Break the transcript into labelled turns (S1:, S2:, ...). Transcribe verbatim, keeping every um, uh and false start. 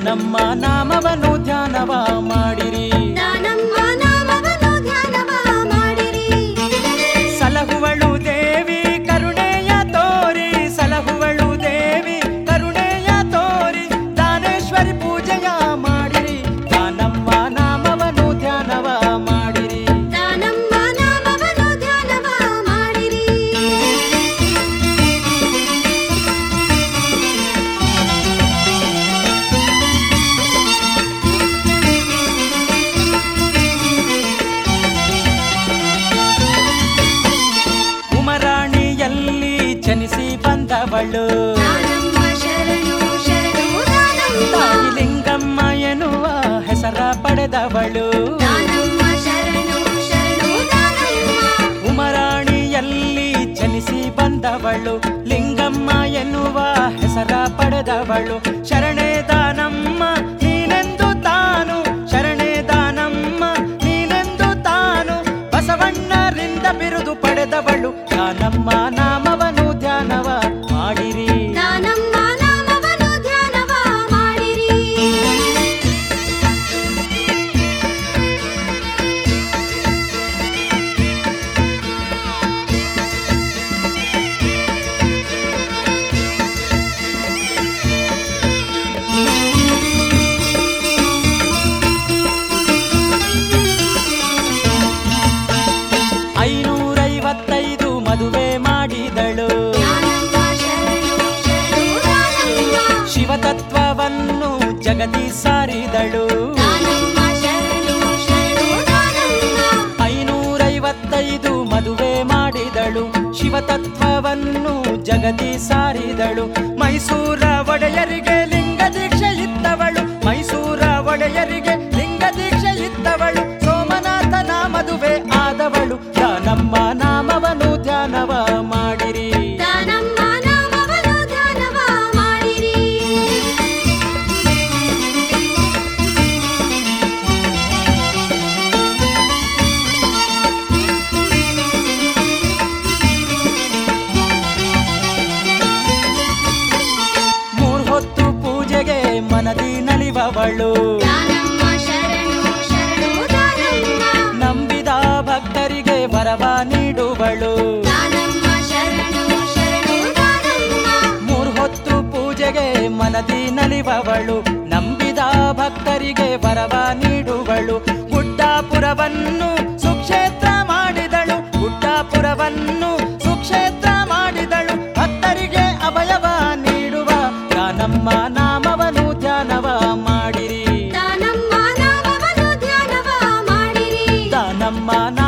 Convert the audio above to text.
S1: ದಾನಮ್ಮ ನಾಮವನ್ನು ಧ್ಯಾನವ ಮಾಡಿರಿ
S2: ದಾನಮ್ಮ ನಾಮವನ್ನು ಧ್ಯಾನವ ಮಾಡಿರಿ
S1: ಸಲಹುವಳು ದೇವಿ ಕರುಣೆಯ ತೋರಿ ಸಲಹುವಳು ದೇವಿ ಕರುಣೆಯ ತೋರಿ ದಾನೇಶ್ವರಿ ಪೂಜೆಯ ಮಾಡಿರಿ ದಾನಮ್ಮ ನಾಮವನ್ನು ಧ್ಯಾನವ ಮಾಡಿರಿ
S2: ದಾನಮ್ಮ ನಾಮವನ್ನು ಧ್ಯಾನವ ಮಾಡಿರಿ
S1: ಉಮರಾಣಿಯಲ್ಲಿ ಜನಿಸಿ ಬಂದವಳು
S2: ದಾನಮ್ಮ ಶರಣು ಶರಣು ದಾನಮ್ಮ
S1: ತಾಯಿ ಲಿಂಗಮ್ಮ ಎನ್ನುವ ಹೆಸರ ಪಡೆದವಳು
S2: ದಾನಮ್ಮ ಶರಣು ಶರಣು ದಾನಮ್ಮ
S1: ಉಮರಾಣಿಯಲ್ಲಿ ಜನಿಸಿ ಬಂದವಳು ಲಿಂಗಮ್ಮ ಎನ್ನುವ ಹೆಸರ ಪಡೆದವಳು ಶರಣೆ ದಾನಮ್ಮ ನೀನೆಂದು ತಾನು ಶರಣೆ ದಾನಮ್ಮ ನೀನೆಂದು ತಾನು ಬಸವಣ್ಣರಿಂದ ಬಿರುದು ಪಡೆದವಳು ದಾನಮ್ಮ ನಾಮವನ್ನು ಧ್ಯಾನವ ಮಾಡಿರಿ
S2: ದಾನಮ್ಮ ನಾಮವನ್ನು ಧ್ಯಾನವ ಮಾಡಿರಿ
S1: ಐನೂರೈವತ್ತೈದು ಮದುವೆ ಮಾಡಿದಳು
S2: ದಾನಮ್ಮ ಶರಣು ಶರಣು ದಾನಮ್ಮ
S1: ಶಿವತತ್ವವನ್ನು ಜಗತಿ ಸಾರಿದಳು
S2: ದಾನಮ್ಮ ಶರಣು ಶರಣು ದಾನಮ್ಮ
S1: ಐನೂರೈವತ್ತೈದು ಮದುವೆ ಮಾಡಿದಳು ಶಿವತತ್ವವನ್ನು ಜಗತಿ ಸಾರಿದಳು ಮೈಸೂರ ಒಡೆಯರಿಗೆ ಲಿಂಗ ದೀಕ್ಷೆ ಇತ್ತವಳು ಮೈಸೂರ ಒಡೆಯರಿಗೆ ಲಿಂಗ ದೀಕ್ಷೆ ಇತ್ತವಳು ಸೋಮನಾಥನ ಮದುವೆ ಆದವಳು ದಾನಮ್ಮ ನಾಮವನ್ನು ಧ್ಯಾನವ ಮಾಡಿರಿ
S2: ದಾನಮ್ಮ ನಾಮವನ್ನು ಧ್ಯಾನವ ಮಾಡಿರಿ
S1: ಮೂರ್ ಹೊತ್ತು ಪೂಜೆಗೆ ಮನದಿ ನಲಿವವಳು
S2: ದಾನಮ್ಮ ಶರಣು ಶರಣು ದಾನಮ್ಮ
S1: ನಂಬಿದ ಭಕ್ತರಿಗೆ ವರವ ನೀಡುವಳು
S2: ದಾನಮ್ಮ ಶರಣು ಶರಣು ದಾನಮ್ಮ
S1: ಮೂರ್ ಹೊತ್ತು ಪೂಜೆಗೆ ಮನದಿ ನಲಿವವಳು ನಂಬಿದ ಭಕ್ತರಿಗೆ ವರವ ನೀಡುವಳು ಗುಡ್ಡಾಪುರವನ್ನು ಸುಕ್ಷೇತ್ರ ಮಾಡಿದಳು ಗುಡ್ಡಾಪುರವನ್ನು ಸುಕ್ಷೇತ್ರ ಮಾಡಿದಳು ಭಕ್ತರಿಗೆ ಅಭಯವ ನೀಡುವ ದಾನಮ್ಮ ನಾಮವನ್ನು ಧ್ಯಾನವ ಮಾಡಿರಿ
S2: ದಾನಮ್ಮ ನಾಮವನ್ನು ಧ್ಯಾನವ ಮಾಡಿರಿ
S1: ದಾನಮ್ಮ